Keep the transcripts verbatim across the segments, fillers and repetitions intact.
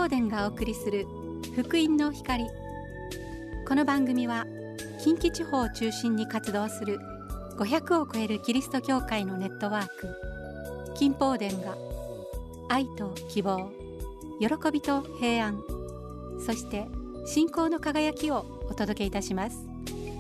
宝殿がお送りする福音の光。この番組は近畿地方を中心に活動するごひゃくを超えるキリスト教会のネットワーク金宝殿が愛と希望、喜びと平安、そして信仰の輝きをお届けいたします。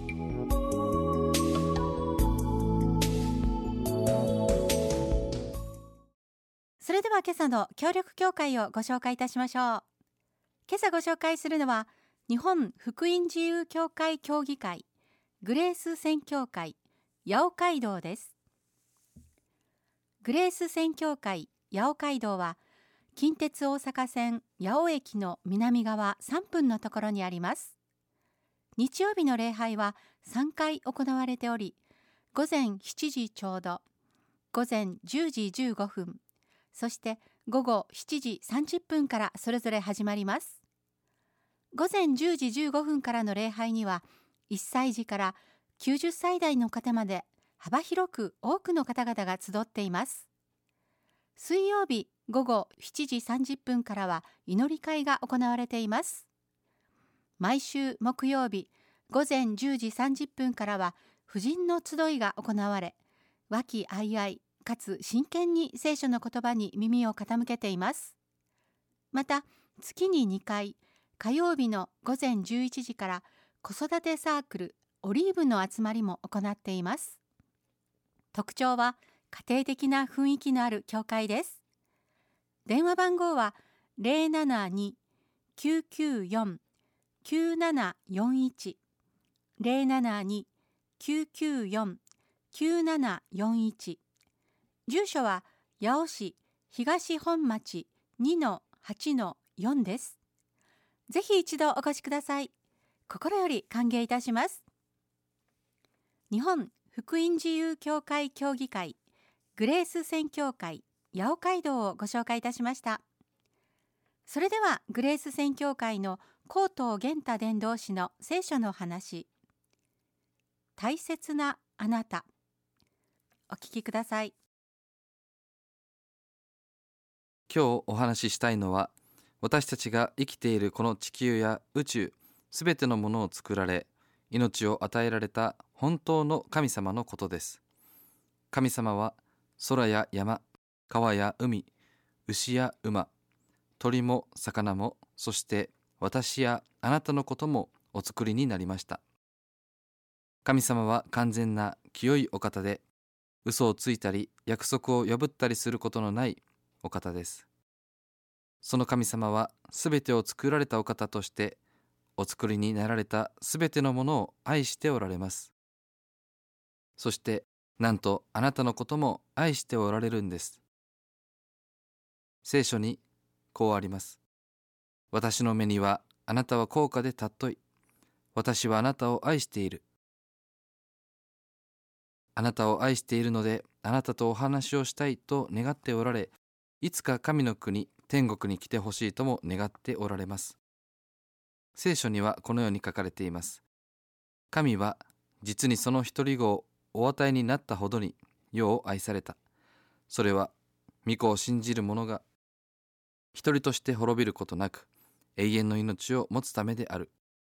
それでは今朝の協力教会をご紹介いたしましょう。今朝ご紹介するのは日本福音自由教会協議会グレース宣教会八尾街道です。グレース宣教会八尾街道は近鉄大阪線八尾駅の南側さんぷんのところにあります。日曜日の礼拝はさんかい行われており、午前しちじちょうど、午前じゅうじじゅうごふん、そして午後しちじさんじゅっぷんからそれぞれ始まります。午前じゅうじじゅうごふんからの礼拝には、いっさいじからきゅうじゅっさい代の方まで幅広く多くの方々が集っています。水曜日午後しちじさんじゅっぷんからは祈り会が行われています。毎週木曜日午前じゅうじさんじゅっぷんからは婦人の集いが行われ、和気あいあいかつ真剣に聖書の言葉に耳を傾けています。また月ににかい、火曜日の午前じゅういちじから子育てサークルオリーブの集まりも行っています。特徴は家庭的な雰囲気のある教会です。電話番号は ゼロななに きゅうきゅうよん きゅうななよんいち ゼロななに きゅうきゅうよん きゅうななよんいち。住所は八尾市東本町 にのはちのよん です。ぜひ一度お越しください。心より歓迎いたします。日本福音自由教会協議会グレース宣教会八尾街道をご紹介いたしました。それではグレース宣教会の高藤玄太伝道師の聖書の話、大切なあなた、お聞きください。 今日お話ししたいのは、私たちが生きているこの地球や宇宙すべてのものを作られ、命を与えられた本当の神様のことです。神様は空や山、川や海、牛や馬、鳥も魚も、そして私やあなたのこともお作りになりました。神様は完全な清いお方で、嘘をついたり約束を破ったりすることのないお方です。その神様はすべてを作られたお方として、お作りになられたすべてのものを愛しておられます。そしてなんとあなたのことも愛しておられるんです。聖書にこうあります。私の目にはあなたは高価で尊い。私はあなたを愛している。あなたを愛しているので、あなたとお話をしたいと願っておられ、いつか神の国、天国に来てほしいとも願っておられます。聖書にはこのように書かれています。神は実にその一人子をお与えになったほどに世を愛された。それは御子を信じる者が一人として滅びることなく、永遠の命を持つためである。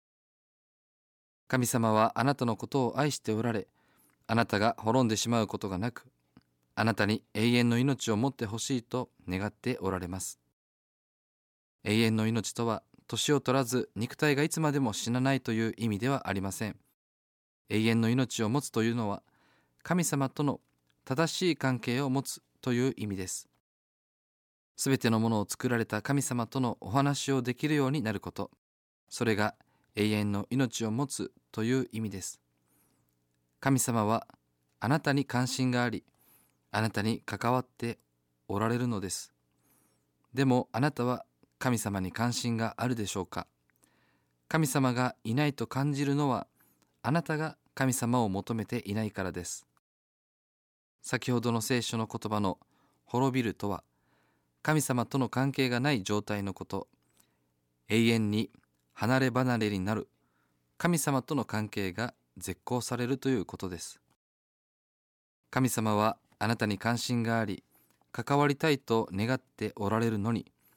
神様はあなたのことを愛しておられ、あなたが滅んでしまうことがなく、あなたに永遠の命を持ってほしいと願っておられます。永遠の命とは、年を取らず肉体がいつまでも死なないという意味ではありません。永遠の命を持つというのは、神様との正しい関係を持つという意味です。すべてのものを作られた神様とのお話をできるようになること、それが永遠の命を持つという意味です。神様はあなたに関心があり、あなたに関わっておられるのです。でもあなたは神様に関心があるでしょうか？神様がいないと感じるのは、あなたが神様を求めていないからです。先ほどの聖書の言葉の滅びるとは、神様との関係がない状態のこと、永遠に離れ離れになる、神様との関係が絶交されるということです。神様はあなたに関心があり、関わりたいと願っておられるのに、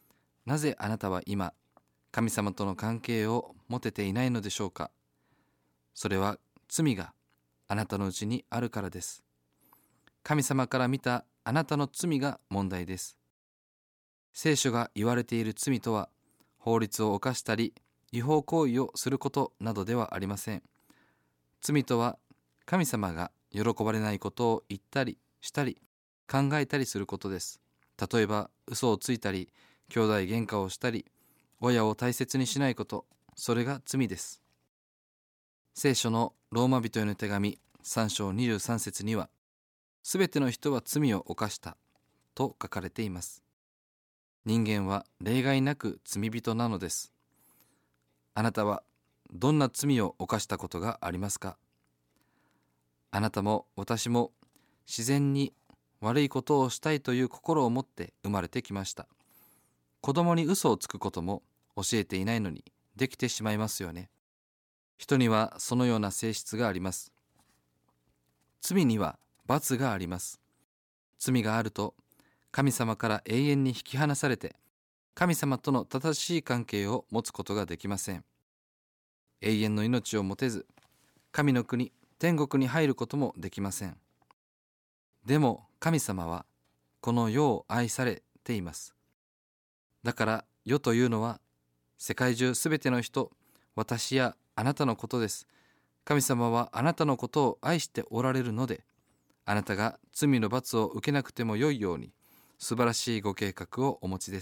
なぜあなたは今、神様との関係を持てていないのでしょうか。それは罪があなたのうちにあるからです。神様から見たあなたの罪が問題です。聖書が言われている罪とは、法律を犯したり、違法行為をすることなどではありません。罪とは、神様が喜ばれないことを言ったりしたり、考えたりすることです。例えば、嘘をついたり、兄弟喧嘩をしたり、親を大切にしないこと、それが罪です。聖書のローマ人への手紙さん章にじゅうさん節には、すべての人は罪を犯したと書かれています。人間は例外なく罪人なのです。あなたはどんな罪を犯したことがありますか？あなたも私も自然に悪いことをしたいという心を持って生まれてきました。子供に嘘をつくことも教えていないのにできてしまいますよね。人にはそのような性質があります。罪には罰があります。罪があると神様から永遠に引き離されて、神様との正しい関係を持つことができません。永遠の命を持てず、神の国、天国に入ることもできません。でも神様はこの世を愛されています。だから世というのは世界中すべての人、私やあなたのことです。神様はあなたのことを愛しておられるので、あなたが罪の罰を受けなくてもよいように素晴らしいご計画をお持ちです。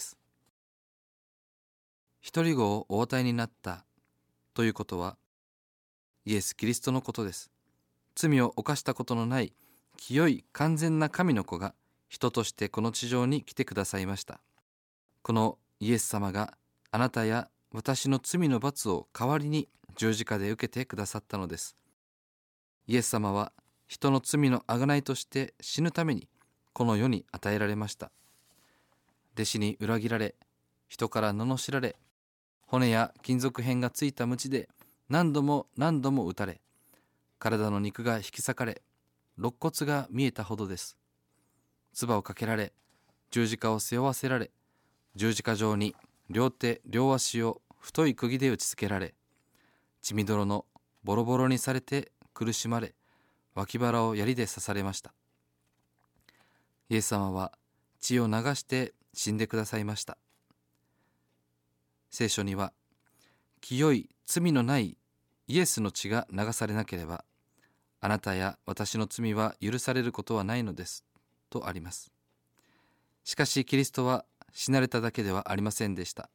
一人子をお与えになったということは、イエス・キリストのことです。罪を犯したことのない清い完全な神の子が人としてこの地上に来てくださいました。このイエス様があなたや私の罪の罰を代わりに十字架で受けてくださったのです。イエス様は人の罪の贖いとして死ぬためにこの世に与えられました。弟子に裏切られ、人から罵られ、骨や金属片がついた鞭で何度も何度も打たれ、体の肉が引き裂かれ、肋骨が見えたほどです。唾をかけられ、十字架を背負わせられ、十字架上に両手両足を太い釘で打ちつけられ、血みどろのボロボロにされて苦しまれ、脇腹を槍で刺されました。イエス様は血を流して死んでくださいました。聖書には、清い罪のないイエスの血が流されなければ、あなたや私の罪は許されることはないのですとあります。しかしキリストは死なれただけではありませんでした。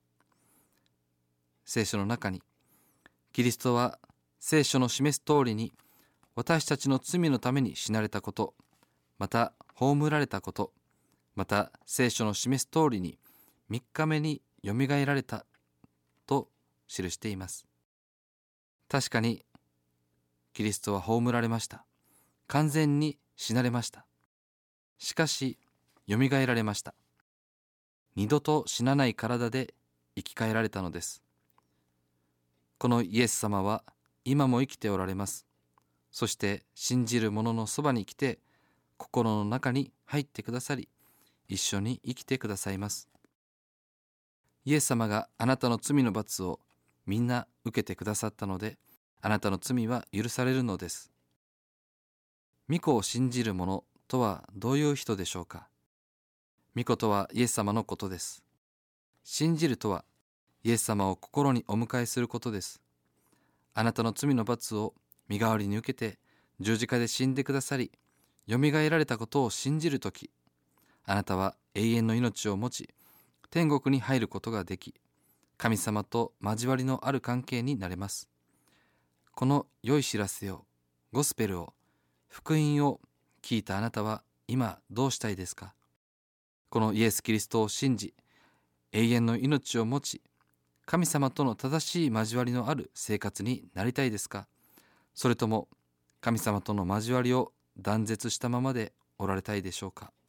聖書の中に、キリストは聖書の示す通りに私たちの罪のために死なれたこと、また葬られたこと、また聖書の示す通りに三日目によみがえられたと記しています。確かにキリストは葬られました。完全に死なれました。しかしよみがえられました。二度と死なない体で生き返られたのです。このイエス様は今も生きておられます。そして信じる者のそばに来て、心の中に入ってくださり、一緒に生きてくださいます。イエス様があなたの罪の罰をみんな受けてくださったので、あなたの罪は許されるのです。御子を信じる者とはどういう人でしょうか。御子とはイエス様のことです。信じるとはイエス様を心にお迎えすることです。あなたの罪の罰を身代わりに受けて十字架で死んでくださり、よみがえられたことを信じるとき、あなたは永遠の命を持ち、天国に入ることができ、神様と交わりのある関係になれます。この良い知らせを、ゴスペルを、福音を聞いたあなたは今どうしたいですか？このイエス・キリストを信じ、永遠の命を持ち、神様との正しい交わりのある生活になりたいですか？それとも神様との交わりを断絶したままでおられたいでしょうか？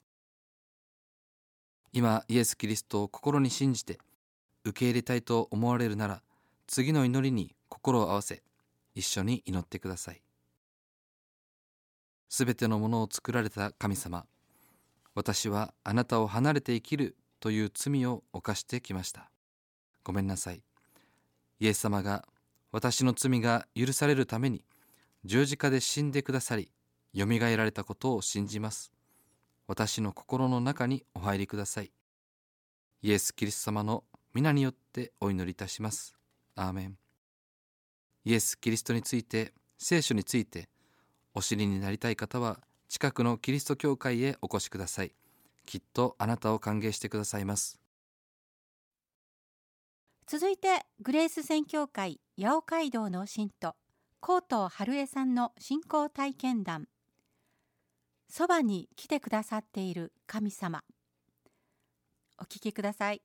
今イエス・キリストを心に信じて受け入れたいと思われるなら、次の祈りに心を合わせ、一緒に祈ってください。すべてのものを作られた神様、私はあなたを離れて生きるという罪を犯してきました。ごめんなさい。イエス様が私の罪が許されるために十字架で死んでくださり、よみがえられたことを信じます。私の心の中にお入りください。イエス・キリスト様の皆によってお祈りいたします。アーメン。イエス・キリストについて、聖書についてお知りになりたい方は、近くのキリスト教会へお越しください。きっとあなたを歓迎してくださいます。 続いて、グレース宣教会八尾街道の信徒高藤春江さんの信仰体験談、そばに来てくださっている神様。お聞きください。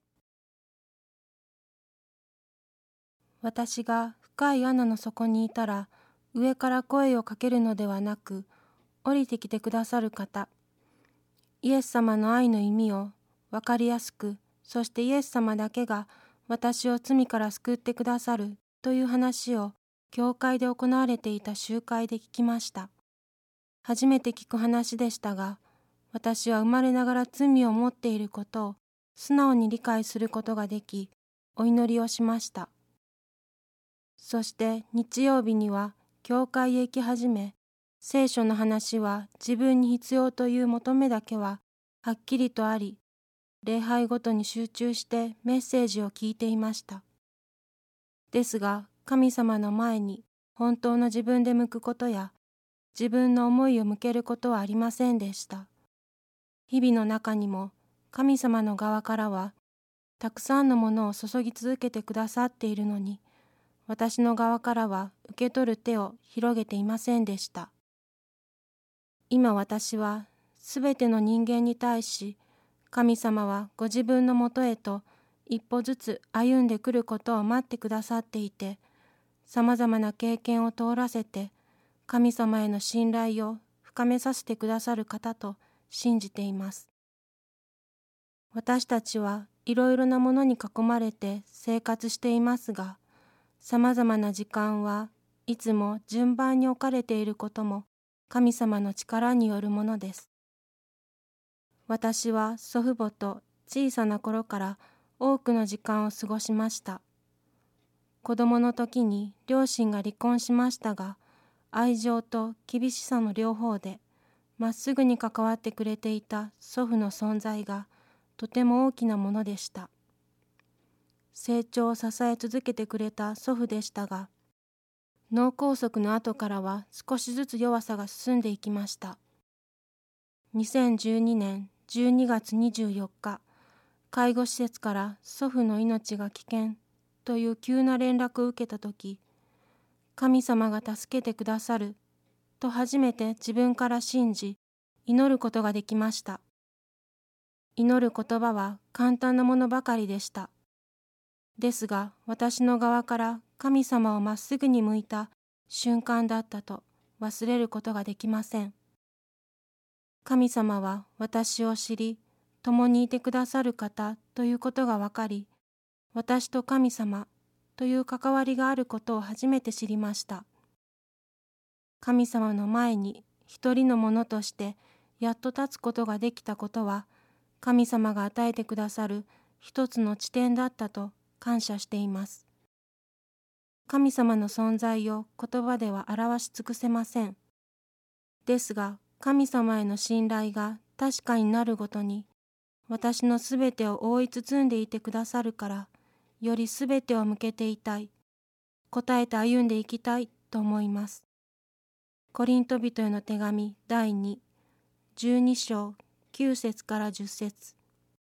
私が深い穴の底にいたら、上から声をかけるのではなく、降りてきてくださる方。イエス様の愛の意味を分かりやすく、そしてイエス様だけが私を罪から救ってくださるという話を教会で行われていた集会で聞きました。初めて聞く話でしたが、私は生まれながら罪を持っていることを素直に理解することができ、お祈りをしました。そして日曜日には教会へ行き始め、聖書の話は自分に必要という求めだけははっきりとあり、礼拝ごとに集中してメッセージを聞いていました。ですが、神様の前に本当の自分で向くことや、自分の思いを向けることはありませんでした。日々の中にも神様の側からは、たくさんのものを注ぎ続けてくださっているのに、私の側からは受け取る手を広げていませんでした。今私はすべての人間に対し、神様はご自分のもとへと一歩ずつ歩んでくることを待ってくださっていて、さまざまな経験を通らせて、神様への信頼を深めさせてくださる方と信じています。私たちはいろいろなものに囲まれて生活していますが、さまざまな時間はいつも順番に置かれていることも神様の力によるものです。私は祖父母と小さな頃から多くの時間を過ごしました。子供の時に両親が離婚しましたが、愛情と厳しさの両方でまっすぐに関わってくれていた祖父の存在がとても大きなものでした。成長を支え続けてくれた祖父でしたが、脳梗塞の後からは少しずつ弱さが進んでいきました。にせんじゅうにねんじゅうにがつにじゅうよっか、介護施設から祖父の命が危険という急な連絡を受けたとき、神様が助けてくださると初めて自分から信じ、祈ることができました。祈る言葉は簡単なものばかりでした。ですが、私の側から神様をまっすぐに向いた瞬間だったと忘れることができません。神様は私を知り、共にいてくださる方ということが分かり、私と神様という関わりがあることを初めて知りました。神様の前に一人のものとしてやっと立つことができたことは、神様が与えてくださる一つの地点だったと感謝しています。神様の存在を言葉では表し尽くせません。ですが、神様への信頼が確かになるごとに、私のすべてを覆い包んでいてくださるから、よりすべてを向けていたい、答えて歩んでいきたいと思います。コリント人への手紙だいに、じゅうにしょうきゅうせつからじゅっせつ。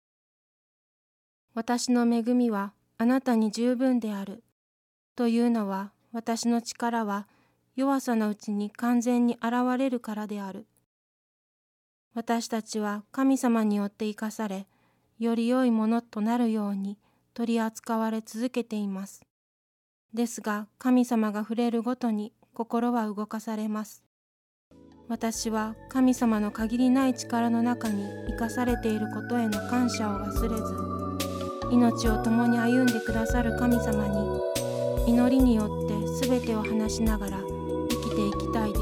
私の恵みはあなたに十分である。というのは、私の力は弱さのうちに完全に現れるからである。私たちは神様によって生かされ、より良いものとなるように取り扱われ続けています。ですが、神様が触れるごとに心は動かされます。私は神様の限りない力の中に生かされていることへの感謝を忘れず、命を共に歩んでくださる神様に、祈りによってすべてを話しながら生きていきたいと